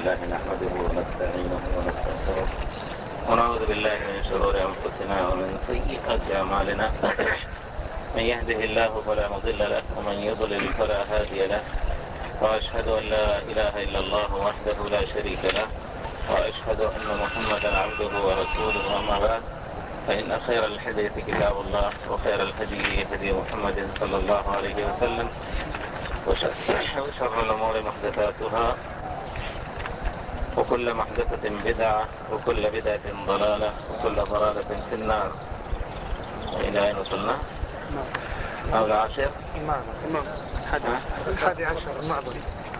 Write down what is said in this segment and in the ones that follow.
لله نحمده ونستعينه ونستغفره ونعوذ بالله من شرور أنفسنا ومن سيئات أعمالنا من يهده الله فلا مضل له ومن يضلل فلا هادي له وأشهد أن لا إله إلا الله وحده لا شريك له وأشهد أن محمدا عبده ورسوله. أما بعد، فإن خير الحديث كتاب الله وخير الهدي هدي محمد صلى الله عليه وسلم وشر الأمور محدثاتها وكل محدثة بدعة وكل بدعة ضلالة وكل ضلالة في النار. إلى أين وصلنا؟ أو العاشر؟ الحادي عشر المعظم.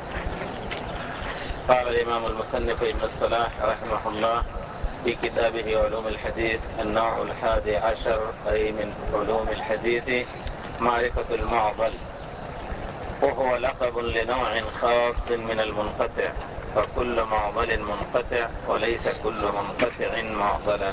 قال الإمام المصنف ابن الصلاح رحمه الله في كتابه علوم الحديث: النوع 11 أي من علوم الحديث معرفة المعضل، وهو لقب لنوع خاص من المنقطع، فكل معضل منقطع وليس كل منقطع معضلا.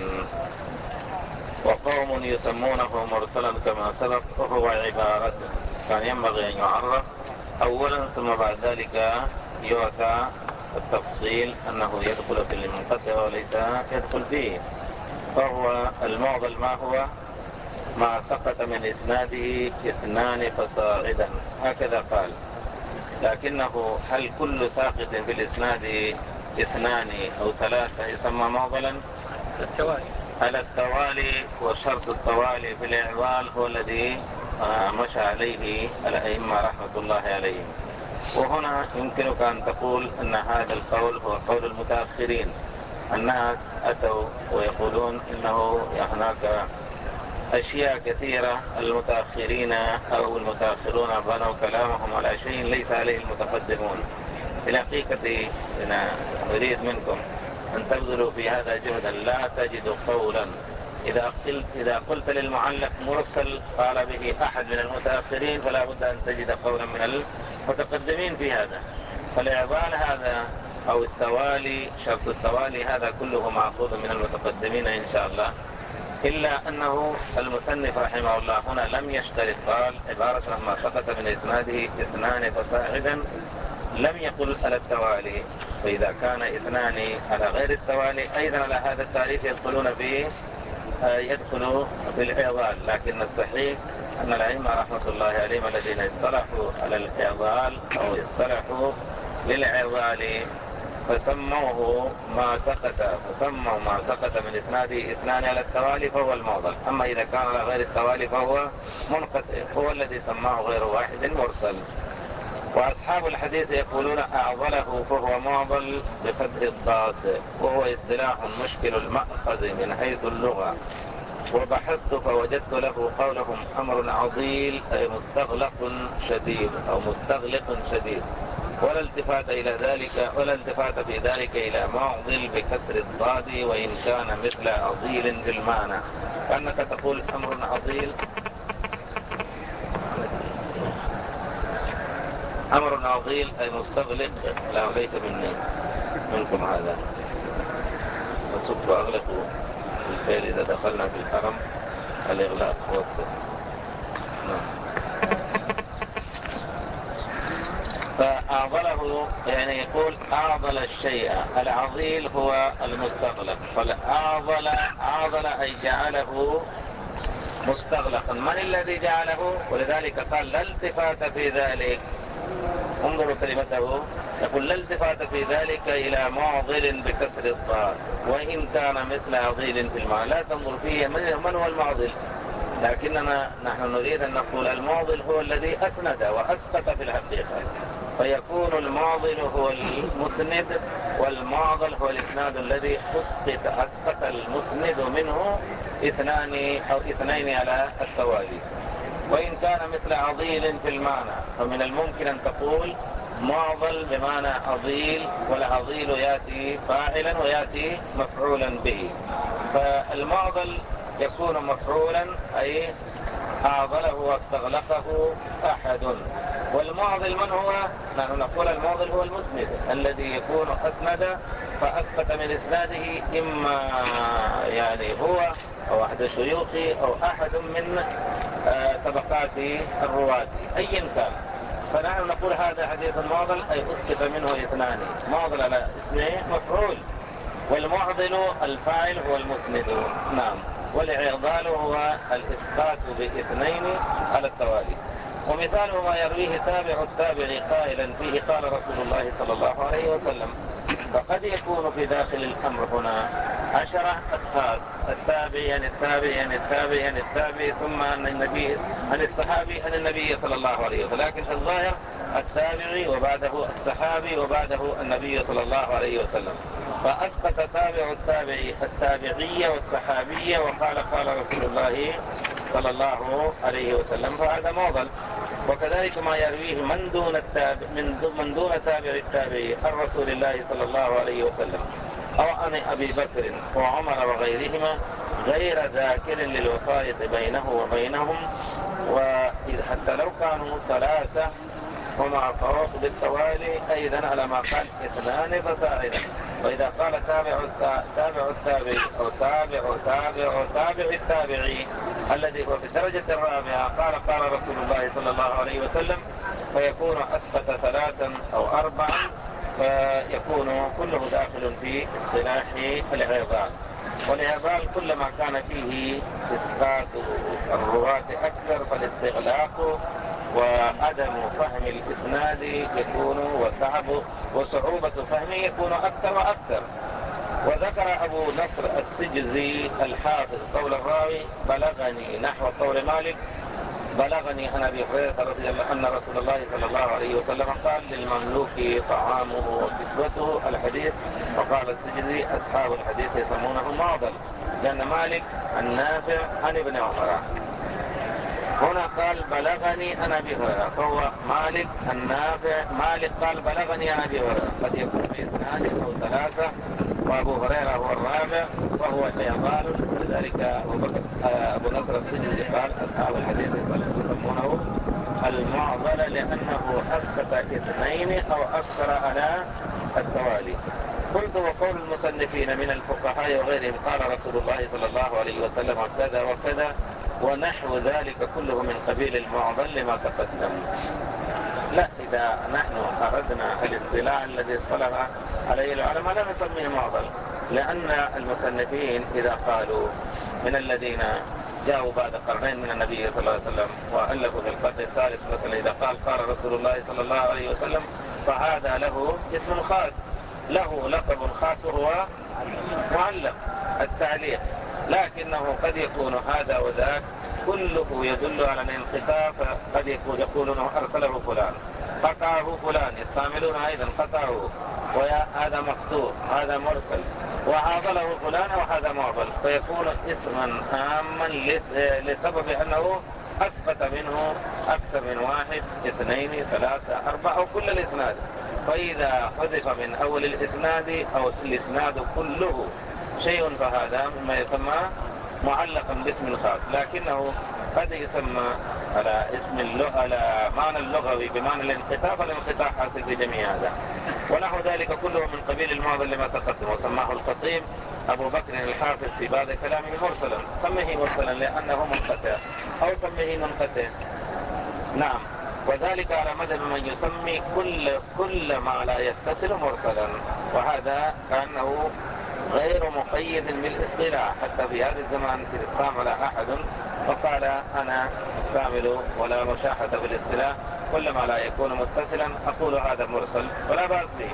وقوم يسمونه مرسلا كما سبق، وهو عبارة كان ينبغي أن يعرف أولا ثم بعد ذلك يؤتى التفصيل أنه يدخل في المنقطع وليس يدخل فيه. فهو المعضل ما هو؟ ما سقط من إسناده 2 فصاعدا، هكذا قال. لكنه هل كل ساقط في الإسناد 2 أو 3 يسمى معضلا؟ على التوالي، وشرط التوالي في الإعضال هو الذي مشى عليه الأئمة رحمة الله عليهم. وهنا يمكنك أن تقول أن هذا القول هو قول المتأخرين. الناس أتوا ويقولون إنه هناك أشياء كثيرة المتأخرين أو المتأخرون بنوا كلامهم على شيء ليس عليه المتقدمون. في الحقيقة أنا أريد منكم أن تبذلوا في هذا جهدا. لا تجد قولا إذا قلت للمعلق مرسل قال به أحد من المتأخرين، فلا بد أن تجد قولا من المتقدمين في هذا. فالإعضال هذا أو التوالي، شرط التوالي، هذا كله مأخوذ من المتقدمين إن شاء الله، إلا أنه المصنف رحمه الله هنا لم يشترط. قال عبارة ما سقط من إسناده 2 فصاعدا، لم يقل على التوالي. فإذا كان 2 على غير التوالي أيضا على هذا التعريف يدخلوا في الإعضال. لكن الصحيح أن الأئمة رحمة الله عليهم الذين اصطلحوا على الإعضال أو اصطلحوا للإعضال فسموا ما سقط من إسناده 2 على التوالي فهو المعضل. أما إذا كان على غير التوالي فهو منقطع، هو الذي سماه غير واحد مرسل. وأصحاب الحديث يقولون أعضله فهو معضل بفتح الضاد، وهو اصطلاح مشكل المأخذ من حيث اللغة. وبحثت فوجدت له قولهم أمر عضيل أي مستغلق شديد أو مستغلق شديد، ولا التفات في ذلك إلى معضل بكسر الضاد وإن كان مثل عضيل في المعنى. كأنك تقول أمر عضيل، أمر عضيل أي مستغلق. لا، ليس منكم هذا. فصدق أغلقوا بالفعل إذا دخلنا في الحرم، الإغلاق هو الصدق. فأعضله يعني يقول أعضل الشيء. العضيل هو المستغلق. عاضل أي جعله مستغلقا. من الذي جعله؟ ولذلك قال لا التفات في ذلك. انظروا كلمته، يقول لا التفات في ذلك إلى معضل بكسر الضاد وإن كان مثل عضيل في المعنى. لا تنظر فيه من هو المعضل، لكننا نحن نريد أن نقول المعضل هو الذي أسند وأسقط في الحقيقة، فيكون المعضل هو المسند والمعضل هو الإسناد الذي أسقط المسند منه 2 أو 2 على التوالي. وإن كان مثل عضيل في المعنى فمن الممكن أن تقول معضل بمعنى عضيل، والعضيل يأتي فاعلا ويأتي مفعولا به. فالمعضل يكون مفعولا أي أعضله واستغلقه أحد. والمعضل من هو؟ نحن نقول المعضل هو المسند الذي يكون أسند فأسقط من إسناده إما يعني هو أو أحد شيوخه أو أحد من طبقات الرواة أيا كان. فنحن نقول هذا حديث معضل، أي أسقط منه اثنان. معضل على اسمه مفعول، والمعضل الفاعل هو المسند. نعم. والإعضال هو الإسقاط باثنين على التوالي. ومثال ما يرويه تابع التابع قائلا فيه قال رسول الله صلى الله عليه وسلم. فقد يكون في داخل الأمر هنا 10 أشخاص، التابع عن التابع عن التابع عن التابع ثم عن النبي عن الصحابي عن النبي صلى الله عليه وسلم، لكن في الظاهر التابعي وبعده الصحابي وبعده النبي صلى الله عليه وسلم. فأسقط تابع التابعي التابعية والصحابية وقال قال رسول الله صلى الله عليه وسلم، فهذا معضل. وكذلك ما يرويه من دون التابع من دون تابع التابعي عن رسول الله صلى الله عليه وسلم أو عن أبي بكر وعمر وغيرهما غير ذاكر للوسائط بينه وبينهم، وحتى لو كانوا 3 ومع فوق بالتوالي أيضا على ما قال 2 فصاعدا. وإذا قال تابع التابعي أو تابع التابعي الذي هو في الدرجة الرابعة قال رسول الله صلى الله عليه وسلم، فيكون أسقط 3 أو 4، فيكون كله داخل في اصطلاح الإعضال. والإعضال كلما كان فيه إسقاط الرواة أكثر فالاستغلاق وعدم فهم الإسناد يكون وصعوبة فهمه يكون أكثر وأكثر. وذكر أبو نصر السجزي الحافظ قول الراوي بلغني نحو قول مالك بلغني عن أبي هريرة رضي الله عنه أن رسول الله صلى الله عليه وسلم قال للمملوك طعامه وكسوته الحديث. وقال السجزي أصحاب الحديث يسمونه معضل، لأن مالك عن نافع عن ابن عمر. هنا قال بلغني عن أبي هريرة، فهو مالك النافع. مالك قال بلغني عن أبي هريرة، قد يكون في 2 أو 3 وأبو هريرة هو الرابع، فهو إعضال. لذلك أبو نصر السجزي قال أصحاب الحديث يسمونه المعضل لأنه أسقط 2 أو أكثر على التوالي. قلت وقول المصنفين من الفقهاء وغيرهم قال رسول الله صلى الله عليه وسلم كذا وكذا ونحو ذلك كله من قبيل المعضل لما تقدم. لا، إذا نحن أردنا الاصطلاح الذي اصطلح عليه العلماء لا نسميه معضل، لأن المصنفين إذا قالوا من الذين جاءوا بعد قرنين من النبي صلى الله عليه وسلم وألفوا في القرن الثالث مثلا، إذا قال رسول الله صلى الله عليه وسلم فهذا له اسم خاص، له لقب خاص وهو معلق التعليق، لكنه قد يكون هذا وذاك كله يدل على الانقطاع، فقد يقولون أرسله فلان، قطعه فلان، يستعملون أيضا قطعه، وهذا مقطوع، هذا مرسل، وعاضله فلان وهذا معضل، فيكون اسما عاما لسبب أنه أسقط منه أكثر من 1 2 3 4 أو كل الإسناد. فإذا حذف من أول الإسناد أو الإسناد كله شيء فهذا مما يسمى معلقا باسم خاص، لكنه قد يسمى على على معنى اللغوي بمعنى الانقطاع، فالانقطاع حاصل في جميع هذا. ونحو ذلك كله من قبيل المعضل لما تقدم. وسماه الخطيب أبو بكر الحافظ في بعض كلامه مرسلا، سميه مرسلا لأنه منقطع أو سميه منقطع. نعم. وذلك على مذهب من يسمي كل ما لا يتصل مرسلا، وهذا كأنه غير مقيد بالاصطلاح. حتى في هذا الزمان إذا استعمل أحد وقال أنا استعمل ولا مشاحة بالاصطلاح كل ما لا يكون متصلا، أقول هذا مرسل ولا بأس به،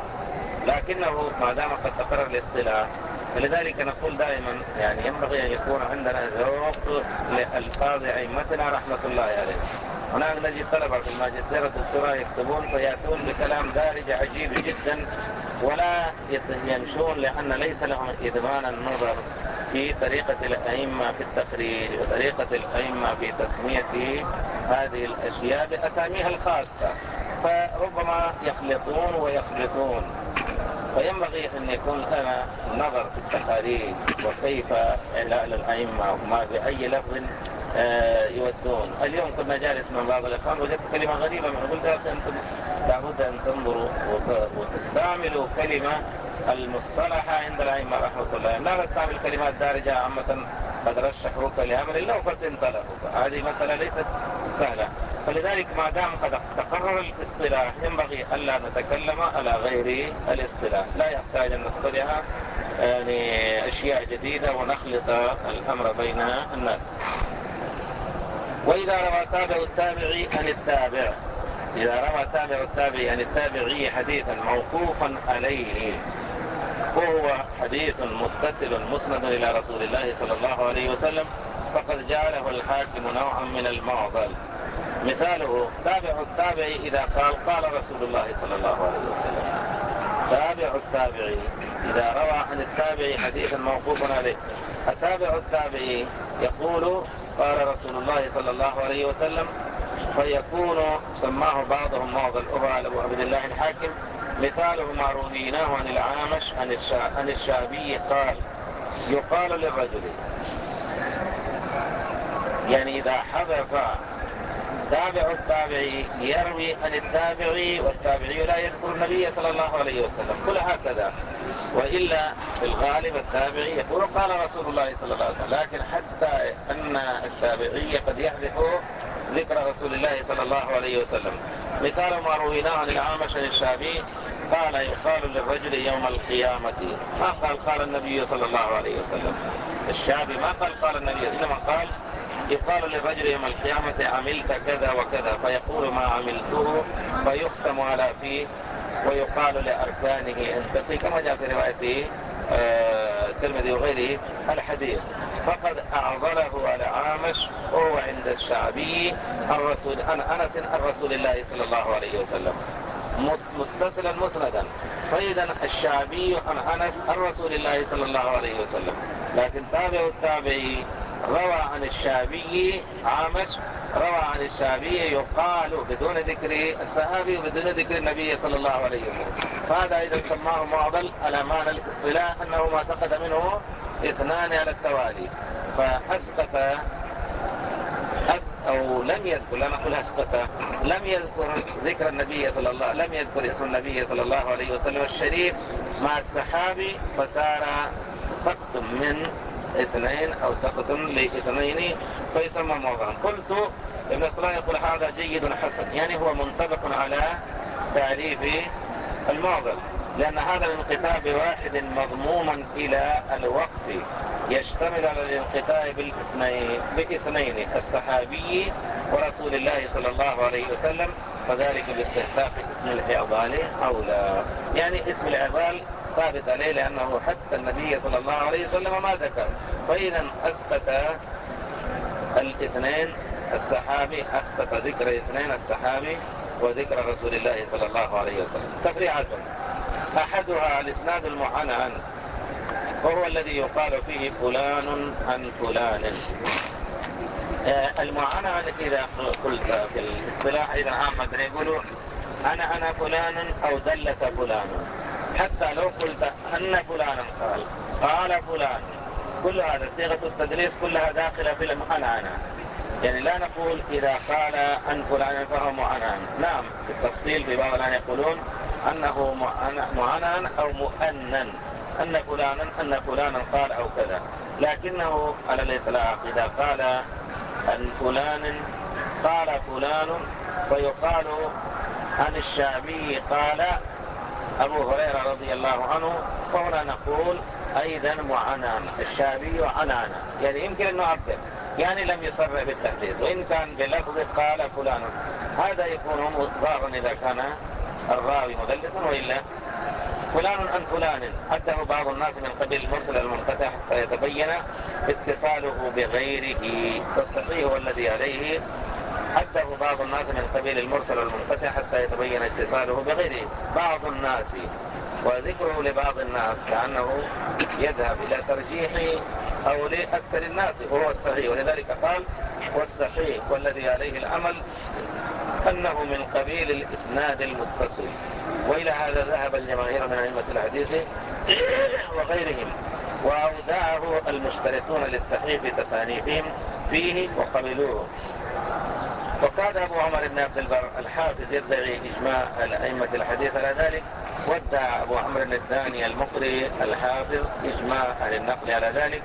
لكنه ما دام قد تقرر الاصطلاح. فلذلك نقول دائما يعني ينبغي أن يكون عندنا ذوق لألفاظ أئمتنا رحمة الله عليه. هناك نجد طلبة في الماجستير والدكتوراه يكتبون فيأتون بكلام دارج عجيب جدا ولا يمشون، لأن ليس لهم إدمان النظر في طريقة الأئمة في التخريج وطريقة الأئمة في تسمية هذه الأشياء بأساميها الخاصة، فربما يخلطون ويخلطون. فينبغي أن يكون لنا نظر في التخاريج وكيف إعلال الأئمة وما بأي لفظ يودون. اليوم كنا جالس من بعض الإخوان وجدت كلمة غريبة، من قلت أنتم لابد أن تنظروا وتستعملوا كلمة المصطلحة عند الأئمة رحمة الله، لا نستعمل كلمات دارجة عامة قد رشحوك لأمر الله وقد انطلقوا. هذه مسألة ليست سهلة. فلذلك ما دام قد تقرر الاصطلاح ينبغي ألا نتكلم على غير الاصطلاح، لا يحتاج أن نصطلح يعني أشياء جديدة ونخلط الأمر بين الناس. وإذا روى تابع التابعي عن التابع، إذا روى تابع التابعي عن التابعي حديثا موقوفا عليه وهو حديث متصل مسند إلى رسول الله صلى الله عليه وسلم فقد جعله الحاكم نوعا من المعضل. مثاله تابع التابعي إذا قال قال رسول الله صلى الله عليه وسلم. تابع التابعي إذا روى عن التابعي حديثا موقوفا عليه، التابع التابعي يقول قال رسول الله صلى الله عليه وسلم، فيكون سماه بعضهم معضل أخرى أبو عبد الله الحاكم. مثاله ما رويناه عن العامش عن الشعبي قال يقال للرجل، يعني إذا حذف تابع التابعي يروي عن التابعي والتابعي لا يذكر النبي صلى الله عليه وسلم كل هكذا، وإلا في الغالب التابعي يقول قال رسول الله صلى الله عليه وسلم، لكن حتى أن التابعي قد يحذف ذكر رسول الله صلى الله عليه وسلم. مثال ما رويناه عن العامش عن الشعبي قال يقال للرجل يوم القيامة، ما قال النبي صلى الله عليه وسلم. الشعبي ما قال النبي، إنما قال يقال للرجل يوم القيامة عملت كذا وكذا، فيقول ما عملته فيختم على فيه ويقال لأركانه انتقي، كما جاء في رواية الترمذي وغيره الحديث. فقد أعضله على عامش وهو عند الشعبي الرسول عن أنس الرسول الله صلى الله عليه وسلم متصلا مسندا، فإذا الشعبي عن أنس الرسول الله صلى الله عليه وسلم، لكن تابع التابعي روى عن الشعبي عامش روى عن الشعبي يقال بدون ذكر الصحابي وبدون ذكر النبي صلى الله عليه وسلم، فهذا إذا سماه معضل على معنى الاصطلاح أنه ما سقط منه اثنان على التوالي، فأسقط أو لم يذكر، لا نقول أسقط، لم يذكر ذكر النبي صلى الله، لم يذكر اسم النبي صلى الله عليه وسلم الشريف مع الصحابي، فصار سقط من اثنين أو سقط لاثنين فيسمى معضلا. قلت ابن الصلاح يقول هذا جيد حسن، يعني هو منطبق على تعريف المعضل، لأن هذا الانقطاع بواحد مضموما إلى الوقف يشتمل على الانقطاع باثنين الصحابي ورسول الله صلى الله عليه وسلم، فذلك باستحقاق اسم الإعضال أولى. يعني اسم الإعضال ثابت عليه لأنه حتى النبي صلى الله عليه وسلم ما ذكر، فإذا أسقط الاثنين الصحابي، أسقط ذكر اثنين الصحابي وذكر رسول الله صلى الله عليه وسلم. تفريعات أحدها الإسناد المعنعن، وهو الذي يقال فيه فلان عن فلان. المعنعن إذا قلت في الاصطلاح إذا عامة يقولوا أنا فلان أو دلس فلان، حتى لو قلت أن فلانا قال فلان، كل هذا صيغة التدليس كلها داخلة في المعنعن، يعني لا نقول إذا قال عن فلان فهو معنعن. نعم في التفصيل في بعض الآن يقولون أنه معنعن أو مؤنن، أن فلانا قال أو كذا، لكنه على الإطلاق إذا قال عن فلان قال فلان فيقال عن الشعبي قال أبو هريرة رضي الله عنه، فهنا نقول أيضا معنعن، الشعبي عنعن، يعني يمكن أن نعبر، يعني لم يصرح بالتحديث، وإن كان بلفظ قال فلان هذا يكون مضاف إذا كان الراوي مدلسا، وإلا فلان عن فلان عده بعض الناس من قبيل المرسل المنقطع حتى يتبين اتصاله بغيره، فالصحيح والذي عليه عده بعض الناس من قبيل المرسل المنقطع حتى يتبين اتصاله بغيره، بعض الناس، وذكره لبعض الناس كأنه يذهب إلى ترجيح أو لأكثر الناس وهو الصحيح، ولذلك قال والصحيح والذي عليه العمل أنه من قبيل الإسناد المتصل. وإلى هذا ذهب الجماهير من أئمة الحديث وغيرهم، وأودعه المشترطون للصحيح في تصانيفهم فيه وقبلوه. وكاد أبو عمر بن عبد البر الحافظ يدعي إجماع الأئمة الحديث على ذلك، وادعى أبو عمرو الداني المقري الحافظ إجماع أهل النقل على ذلك،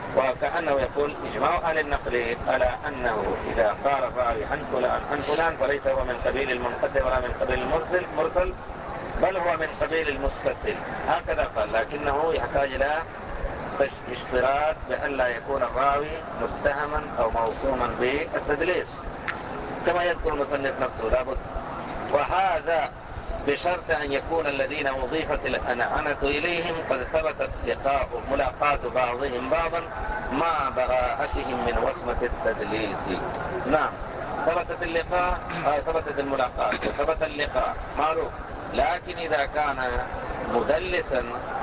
وكأنه يقول إجماع أهل النقل على أنه إذا قال الراوي عن فلان فليس هو من قبيل المنقطع ولا من قبيل المرسل، بل هو من قبيل المتصل، هكذا قال. لكنه يحتاج إلى اشتراط بأن لا يكون الراوي متهما أو موصوما بالتدليس كما يذكر المصنف نفسه، لابد. وهذا بشرط أن يكون الذين أضيفت العنعنة إليهم قد ثبتت ملاقاة بعضهم بعضا مع براءتهم من وصمة التدليس. نعم، ثبتت اللقاء، ثبتت الملاقاة وثبت اللقاء معروف. لكن إذا كان مدلسا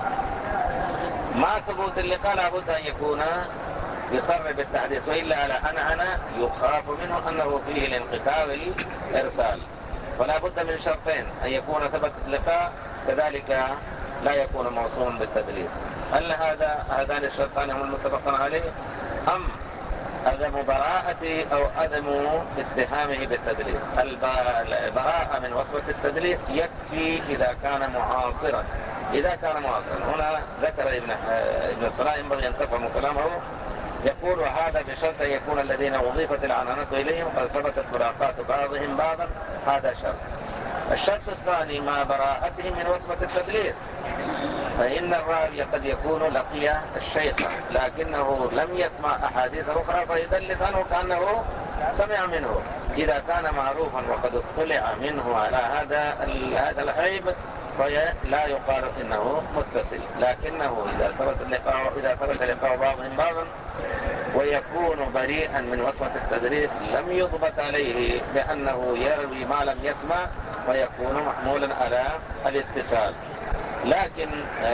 مع ثبوت اللقاء لابد أن يكون يصر بالتحديث، وإلا على عنعنة يخاف منه أنه فيه الانقطاع والإرسال. فلا بد من شرطين: أن يكون ثبت اللقاء، كذلك لا يكون موصولا بالتدليس. هل هذان الشرطان هم المتفقون عليه، أم عدم براءة أو عدم اتهامه بالتدليس؟ البراءة من وصفة التدليس يكفي إذا كان معاصرا. إذا كان معاصرا، هنا ذكر ابن الصلاح، ينبغي أن تفهموا كلامه، يقول: وهذا بشرط أن يكون الذين أضيفت العنعنة إليهم قد ثبتت ملاقاة بعضهم بعضا، هذا شرط. الشرط الثاني مع براءتهم من وصفة التدليس، فإن الراوي قد يكون لقي الشيخ لكنه لم يسمع أحاديث أخرى فيدلس عنه كأنه سمع منه. إذا كان معروفا وقد اطلع منه على هذا العيب فلا يقال إنه متصل. لكنه إذا ثبت لقاء بعضهم بعضا ويكون بريئا من وصفة التدليس لم يضبط عليه بأنه يروي ما لم يسمع، فيكون محمولا على الاتصال. لكن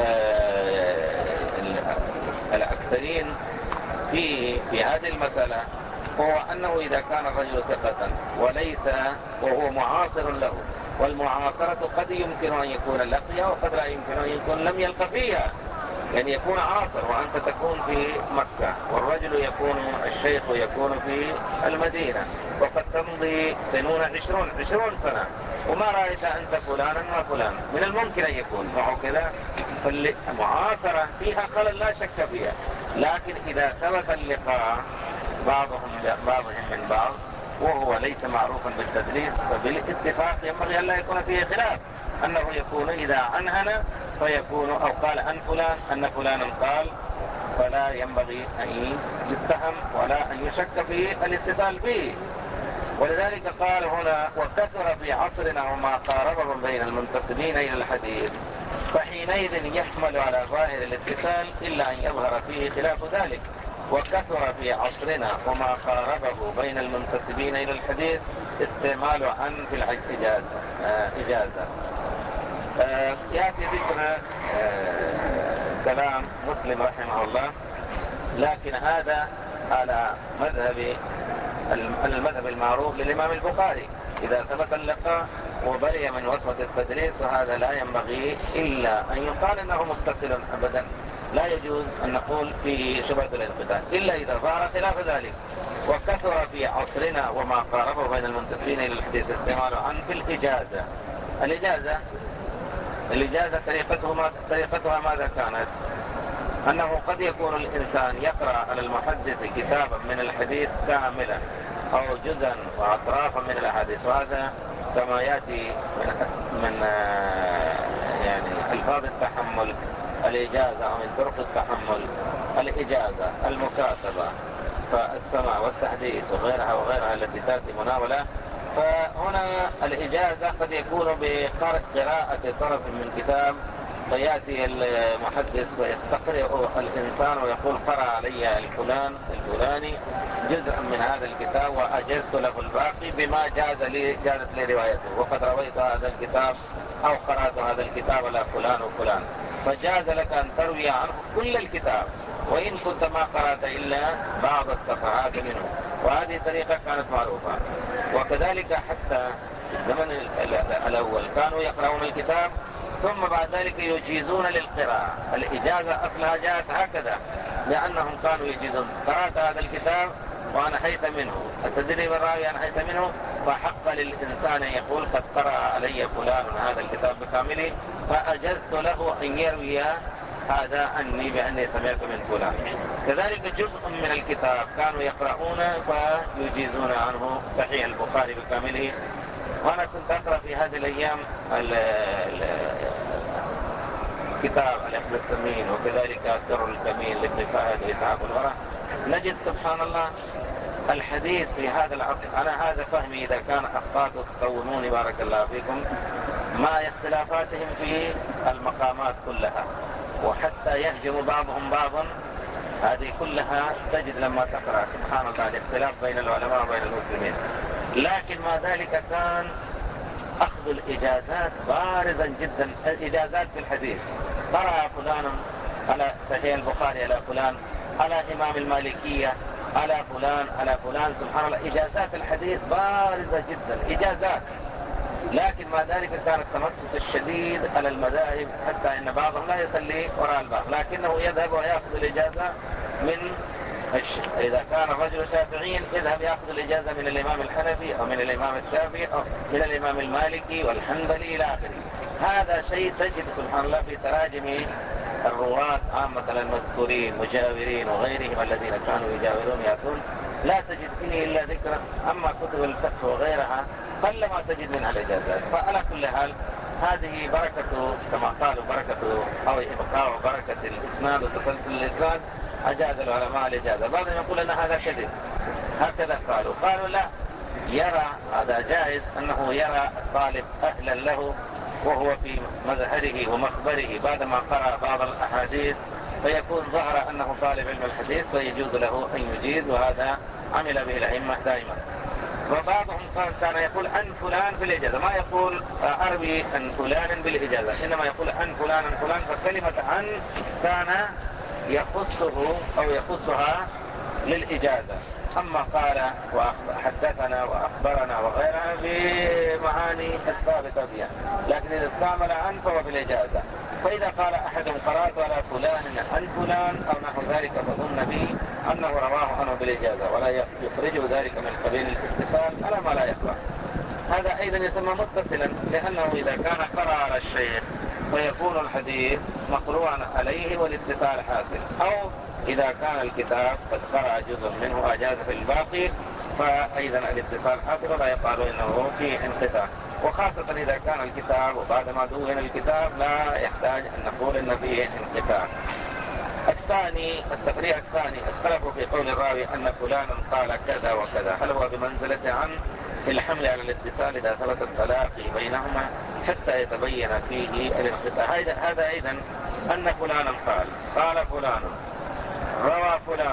الأكثرين في هذه المسألة هو أنه إذا كان الرجل ثقة وليس وهو معاصر له، والمعاصرة قد يمكن أن يكون لقيا وقد لا يمكن أن يكون لم يلق فيها، يعني يكون عاصر وأنت تكون في مكة، والرجل يكون الشيخ يكون في المدينة، وقد تمضي سنون 20 سنة وما رأيت أنت فلانا وفلان، من الممكن أن يكون معه كذا. فالمعاصرة فيها خلل لا شك فيها. لكن إذا ثبت اللقاء بعضهم من بعض وهو ليس معروفا بالتدليس، فبالاتفاق ينبغي أن لا يكون فيه خلاف، أنه يكون إذا عنهن فيكون أو قال عن فلان أن فلانا قال، فلا ينبغي أن يتهم ولا أن يشك في الاتصال به. ولذلك قال هنا: وكثر في عصرنا وما قاربه بين المنتسبين إلى الحديث، فحينئذ يحمل على ظاهر الاتصال إلا أن يظهر فيه خلاف ذلك. وكثر في عصرنا وما قاربه بين المنتسبين إلى الحديث استعمال عن في الإجازة. يأتي ذكر كلام مسلم رحمه الله، لكن هذا على المذهب المعروف للإمام البخاري: إذا ثبت اللقاء وبرئ من وصفة التدليس، وهذا لا ينبغي إلا أن يقال أنه متصل أبدا، لا يجوز أن نقول فيه شبهة الانقطاع إلا إذا ظهر خلاف ذلك. وكثر في عصرنا وما قاربه بين المنتسبين إلى الحديث استعمال عن في الإجازة. الإجازة طريقتها ماذا كانت؟ أنه قد يكون الإنسان يقرأ على المحدث كتابا من الحديث كاملا أو جزءا وأطرافا من الحديث، وهذا كما يأتي من يعني ألفاظ التحمل الإجازة، أو من طرق التحمل الإجازة المكاتبة، فالسماع والتحديث وغيرها التي تأتي مناولة. فهنا الإجازة قد يكون بقراءة طرف من كتاب، فيأتي المحدث ويستقرئ الإنسان ويقول: قرأ علي الفلاني جزءا من هذا الكتاب وأجزت له الباقي بما جازت لي روايته، وقد رويت هذا الكتاب أو قرأت هذا الكتاب على فلان وفلان، فجاز لك أن تروي عنه كل الكتاب وإن كنت ما قرأت إلا بعض الصفحات منه. وهذه طريقة كانت معروفة. وكذلك حتى في الزمن الأول كانوا يقرؤون الكتاب ثم بعد ذلك يجيزون للقراءة. الإجازة أصلها جاءت هكذا، لأنهم كانوا يجيزون: قرأت هذا الكتاب وأنهيت منه، أتدري من راوي أنهيت منه؟ فحق للإنسان يقول: قد قرأ علي فلان هذا الكتاب بكامله فأجزت له أن يروي هذا عني بأني سمعت من فلان. كذلك جزء من الكتاب كانوا يقرؤون فيجيزون عنه صحيح البخاري بكامله. وأنا كنت أقرأ في هذه الأيام كتاب الإخوة السمين وكذلك الدر الكمين لابن فهد وإسحاق الورى، نجد سبحان الله الحديث في هذا العصر. أنا هذا فهمي، إذا كان أخطأت تقوموني بارك الله فيكم، مع اختلافاتهم في المقامات كلها وحتى يهجم بعضهم بعضا، هذه كلها تجد لما تقرأ سبحان الله الاختلاف بين العلماء وبين المسلمين. لكن مع ذلك كان أخذ الإجازات بارزا جدا، الإجازات في الحديث. قرأ فلان على صحيح البخاري على فلان، على إمام المالكية على فلان على فلان، سبحان الله إجازات الحديث بارزة جدا، إجازات. لكن مع ذلك كان التمسك الشديد على المذاهب، حتى إن بعضهم لا يصلي وراء البعض، لكنه يذهب ويأخذ الإجازة من إذا كان الرجل شافعيا يذهب يأخذ الإجازة من الإمام الحنفي أو من الإمام الشافعي أو من الإمام المالكي والحنبلي إلى آخره. هذا شيء تجد سبحان الله في تراجم الرواة عامة المذكورين مجاورين وغيرهم الذين كانوا يجاورون يأتون، لا تجد فيه إلا ذكر. أما كتب الفقه وغيرها قلما تجد منها الإجازات. فعلى كل حال هذه بركة كما قالوا بركة أو إبقاء بركة الإسناد وتسلسل الإسناد، أجاز العلماء الإجازة. بعضهم يقول أن هذا كذب، هكذا قالوا لا، يرى هذا جائز أنه يرى الطالب أهلا له وهو في مظهره ومخبره بعدما قرأ بعض الأحاديث، فيكون ظهر أنه طالب علم الحديث فيجوز له أن يجيز، وهذا عمل به الأئمة دائما. وبعضهم كان يقول عن فلان بالإجازة، ما يقول أروي عن فلان بالإجازة، إنما يقول عن فلان عن فلان، فكلمة عن كان يخصه أو يخصها للإجازة. أما قال وحدثنا وأخبرنا وغيرها بمعاني الثابتة بها، لكن إذا استعمل عن فهو بالإجازة. فإذا قال أحدهم قرأت على فلان عن فلان أو نحو ذلك فظن به أنه رواه عنه بالإجازة، ولا يخرجه ذلك من قبيل الاتصال على ما لا يقرأ. هذا أيضا يسمى متصلا، لأنه إذا كان قرأ على الشيخ فيكون الحديث مقروعا عليه والاتصال حاصل، أو إذا كان الكتاب قد قرأ جزء منه أجاز في الباقي فأيضا الاتصال حاصل ولا يقال إنه في انقطاع. وخاصة إذا كان الكتاب وبعدما دون الكتاب لا يحتاج أن نقول إن فيه انقطاع. الثاني التفريع الثاني اختلفوا في قول الراوي أن فلانا قال كذا وكذا، هل هو بمنزلة عن في الحمل على الاتصال إذا ثبت التلاقي بينهما حتى يتبين فيه الانقطاع. هذا أيضا أن فلانا قال فلان روى فلان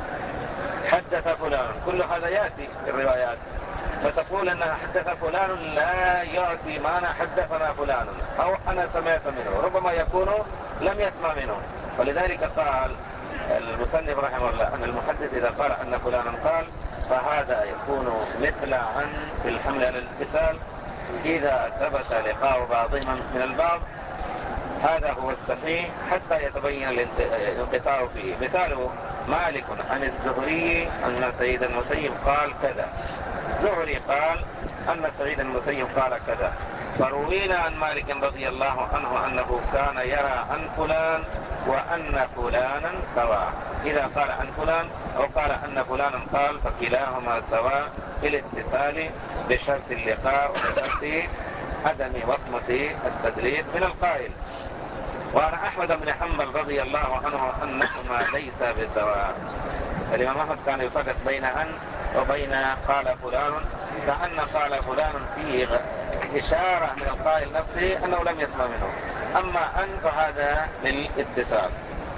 حدث فلان، كل هذا يأتي في الروايات، فتقول أنها حدث فلان لا يأتي معنى حدثنا فلان أو أنا سمعت منه، ربما يكون لم يسمع منه. ولذلك قال المصنف رحمه الله أن المحدث إذا قال أن فلانا قال فهذا يكون مثل عن في الحمل على الاتصال إذا ثبت لقاء بعضهم من البعض، هذا هو الصحيح حتى يتبين الانقطاع فيه. مثاله مالك عن الزهري أن سعيد المسيب قال كذا، الزهري قال أن سعيد المسيب قال كذا، فروينا عن مالك رضي الله عنه أنه كان يرى عن فلان وأن فلانا سواء. إذا قال عن فلان أو قال أن فلانا قال فكلاهما سواء في الاتصال بشرط اللقاء وبشرط عدم وصمة التدليس من القائل. وعن أحمد بن حنبل رضي الله عنه أنهما ليس بسواء. الإمام أحمد كان يفرق بين عن وبين قال فلان، كأن قال فلان فيه إشارة من القائل نفسه أنه لم يسمع منه، أما عن فهذا للاتصال.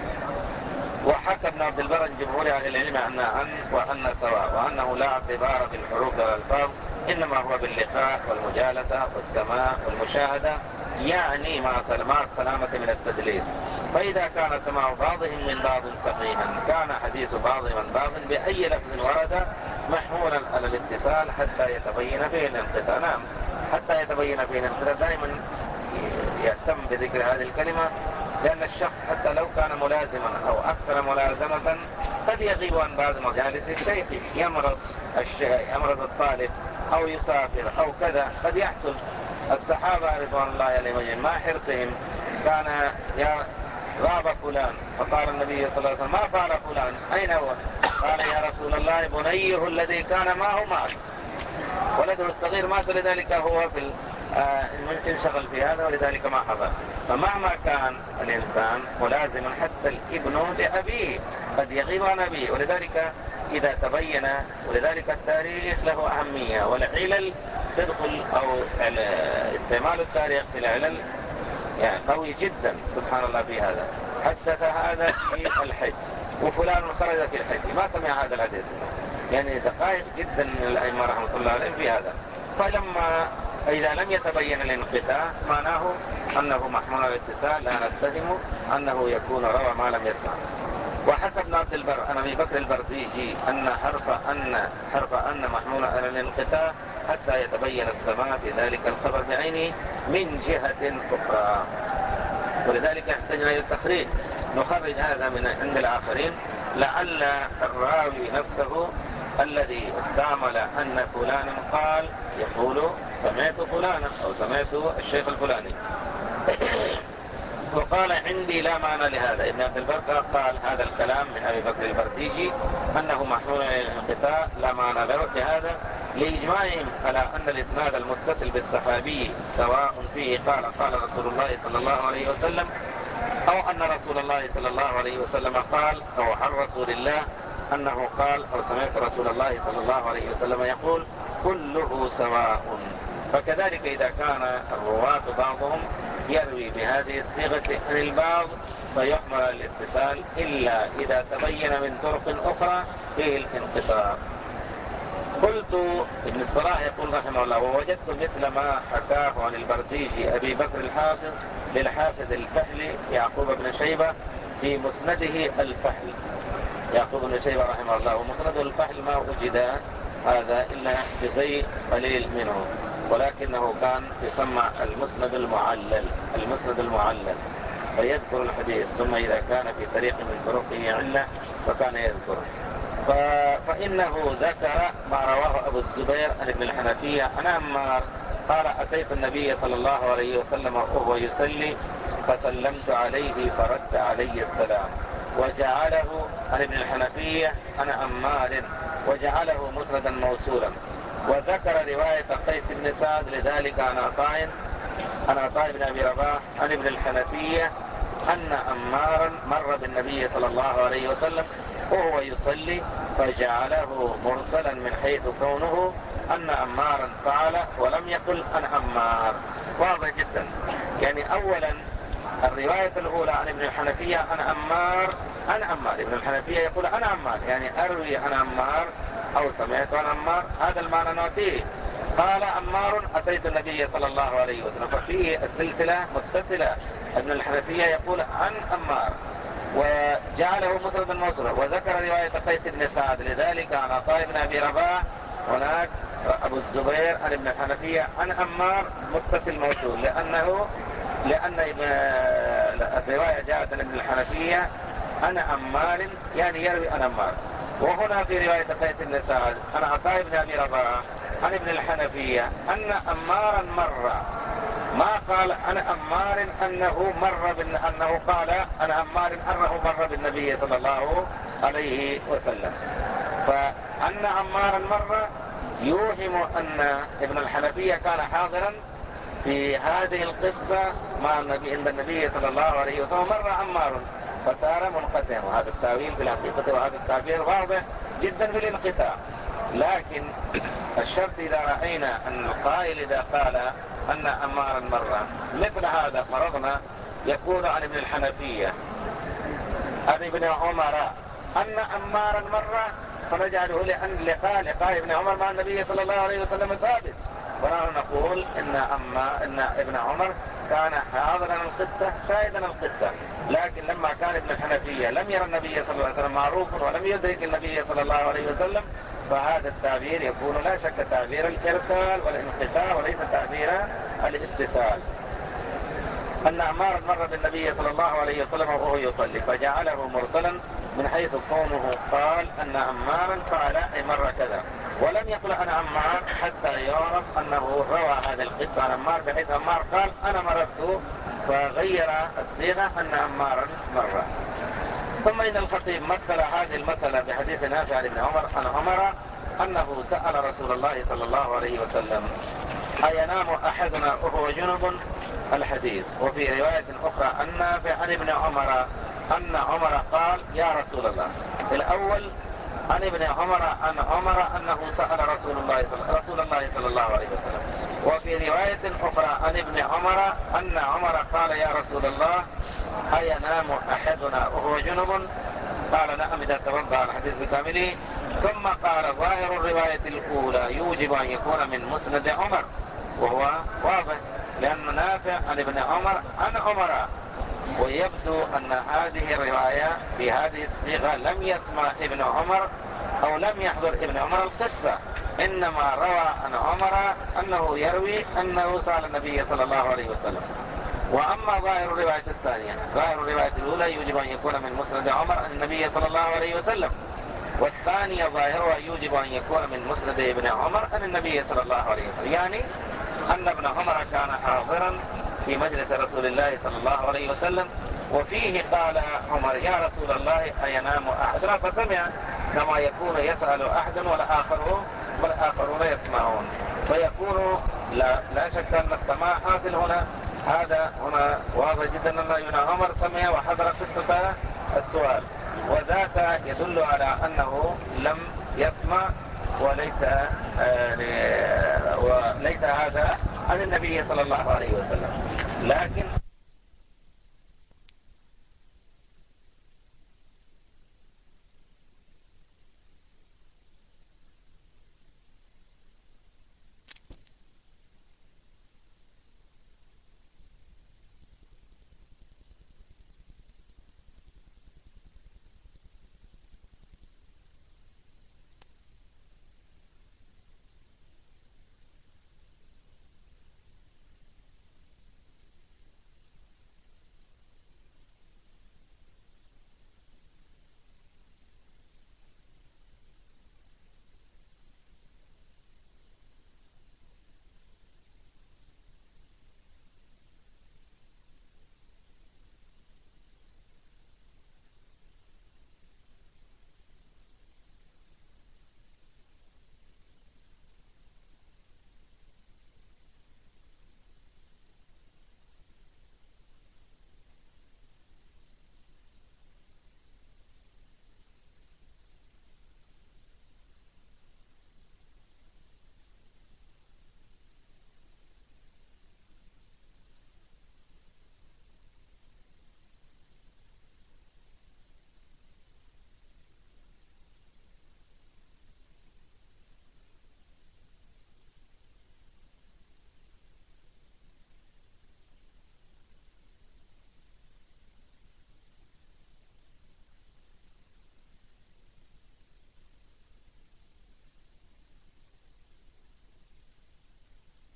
وحكى ابن عبد البر الجمهوري عن العلم أن عن وأن سواء، وأنه لا اعتبار بالحروف والألفاظ، إنما هو باللقاء والمجالسة والسماع والمشاهدة، يعني مع السلامة من التدليس. فإذا كان سماع بعضهم من بعض صحيحا كان حديث بعضهم من بعض بأي لفظ ورد محمولا على الاتصال حتى يتبين فيه الانقطاع. نعم، حتى يتبين فيه الانقطاع. دائما يهتم بذكر هذه الكلمة، لأن الشخص حتى لو كان ملازما أو أكثر ملازمة قد يغيب عن بعض مجالس الشيخ، يمرض الطالب أو يسافر أو كذا، قد يحصل. الصحابة رضوان الله عليهم مع حرصهم كان غاب فلان، فقال النبي صلى الله عليه وسلم ما فعل فلان، أين هو؟ قال يا رسول الله بنيه الذي كان معه مات، ولده الصغير مات، ولذلك هو في انشغل في هذا ولذلك ما حضر. فمهما كان الإنسان ملازما حتى الابن لأبيه قد يغيب عن أبيه، ولذلك إذا تبين، ولذلك التاريخ له أهمية، والعلل تدخل أو استعمال التاريخ في العلل يعني قوي جدا سبحان الله في هذا. حدث هذا في الحج وفلان خرج في الحج، ما سمع هذا الحديث، يعني دقائق جدا من الأئمة رحمة الله عليهم في هذا. فلما إذا لم يتبين الانقطاع معناه أنه محمول الاتصال، لا نتهم أنه يكون روى ما لم يسمع. وحتى ابن عبد البر عن أبي بكر البرديجي أن حرف أن محمول على الانقطاع حتى يتبين السماع في ذلك الخبر بعينه من جهة أخرى، ولذلك يحتاجنا إلى التخريج، نخرج هذا من عند الآخرين لعل الراوي نفسه الذي استعمل أن فلانا قال يقول سمعت فلانا أو سمعت الشيخ الفلاني وقال عندي لا معنى لهذا. ابن عبد البر قال هذا الكلام من أبي بكر البرديجي أنه محمول على الانقطاع لا معنى لهذا، لإجماعهم على أن الإسناد المتصل بالصحابي سواء فيه قال رسول الله صلى الله عليه وسلم، أو أن رسول الله صلى الله عليه وسلم قال، أو عن رسول الله أنه قال، أو سمعت رسول الله صلى الله عليه وسلم يقول، كله سواء. فكذلك إذا كان الرواة بعضهم يروي بهذه الصيغة عن البعض فيحمل الاتصال إلا إذا تبين من طرق أخرى فيه الانقطاع. قلت ابن الصلاح يقول رحمه الله ووجدت مثل ما حكاه عن البرديجي أبي بكر الحافظ للحافظ الفحل يعقوب بن شيبة في مسنده الفحل. يعقوب بن شيبة رحمه الله ومسنده الفحل ما وجد هذا إلا جزء قليل منه، ولكنه كان يسمى المسند المعلل، فيذكر الحديث ثم إذا كان في طريق من طرقه علة فكان يذكر. فإنه ذكر ما رواه أبو الزبير عن ابن الحنفية عن عمار قال أتيت النبي صلى الله عليه وسلم وهو يصلي فسلمت عليه فرد علي السلام، وجعله عن ابن الحنفية عن عمار وجعله مسندا موصولا. وذكر رواية قيس بن سعد لذلك عن عطاء بن أبي رباح عن ابن الحنفية أن عمارا مر بالنبي صلى الله عليه وسلم وهو يصلي فجعله مرسلا من حيث كونه أن عمارا فعل ولم يقل عن عمار. واضح جدا. يعني أولا الرواية الأولى عن ابن الحنفية عن عمار ابن الحنفية يقول عن عمار، يعني أروي عن عمار أو سمعت عن عمار، هذا المعنى نعطيه. قال عمار أتيت النبي صلى الله عليه وسلم، ففيه السلسلة متصلة. ابن الحنفية يقول عن عمار وجعله مسندا موصولا. وذكر رواية قيس بن سعد لذلك عن عطاء بن أبي رباح هناك أبو الزبير عن ابن الحنفية عن عمار متصل موصول، لأن الرواية جاءت عن ابن الحنفية عن عمار يعني يروي عن عمار. وهنا في رواية قيس بن سعد عن عطاء بن أبي رباح عن ابن الحنفية أن عمارا مر، ما قال عن عمار أنه قال عن عمار أنه مر بالنبي صلى الله عليه وسلم. فأن عمارا مر يوهم أن ابن الحنفية كان حاضرا في هذه القصة مع النبي عند النبي صلى الله عليه وسلم، مر عمار فصار منقطعا. وهذا التاويل في الحقيقة وهذا التعبير واضح جدا في الانقطاع. لكن الشرط إذا رأينا أن القائل إذا قال أن عمارا مر مثل هذا فرضنا يكون عن ابن الحنفية عن ابن عمر أن عمارا مر، فنجعله لأن لقاء ابن عمر مع النبي صلى الله عليه وسلم ثابت، ونحن نقول إن ابن عمر كان حاضرا القصة شاهدا القصة. لكن لما كان ابن الحنفية لم يرى النبي صلى الله عليه وسلم معروف ولم يدرك النبي صلى الله عليه وسلم، فهذا التعبير يكون لا شك تعبير الإرسال والانقطاع وليس تعبير الاتصال. أن عمارا مر بالنبي صلى الله عليه وسلم وهو يصلي فجعله مرسلا من حيث كونه قال أن عمارا فعل أي مر كذا. ولم يقل أنا عمار حتى يعرف أنه روى هذه القصة عن عمار، بحيث عمار قال أنا مررت، فغير الصيغة أن عمارا مر. ثم إن الخطيب مثل هذه المسألة بحديث نافع عن ابن عمر عن عمر أنه سأل رسول الله صلى الله عليه وسلم أينام أحدنا وهو جنب الحديث. وفي رواية أخرى أن نافع عن ابن عمر أن عمر قال يا رسول الله. الأول عن ابن عمر عن عمر أنه سأل رسول الله صلى الله عليه وسلم. وفي رواية أخرى عن ابن عمر أن عمر قال يا رسول الله أينام أحدنا وهو جنب؟ قال نعم إذا توضأ، الحديث بكامله. ثم قال ظاهر الرواية الأولى يوجب أن يكون من مسند عمر، وهو واضح لأن نافع عن ابن عمر عن عمر. ويبدو أن هذه الرواية بهذه الصيغة لم يسمع ابن عمر أو لم يحضر ابن عمر القصة، إنما روى عن عمر أنه يروي أنه سأل النبي صلى الله عليه وسلم. وأما ظاهر الرواية الثانية، ظاهر الرواية الأولى يوجب أن يكون من مسند عمر عن النبي صلى الله عليه وسلم، والثانية ظاهرها يوجب أن يكون من مسند ابن عمر عن النبي صلى الله عليه وسلم، يعني أن ابن عمر كان حاضرا في مجلس رسول الله صلى الله عليه وسلم. وفيه قال عمر يا رسول الله أينام أحدنا؟ فسمع كما يكون يسأل أحد والآخرون يسمعون، فيكون لا شك أن السماع حاصل هنا. هذا هنا واضح جدا أن ابن عمر سمع وحضر قصة السؤال، وذاك يدل على أنه لم يسمع وليس هذا عن النبي صلى الله عليه وسلم. لكن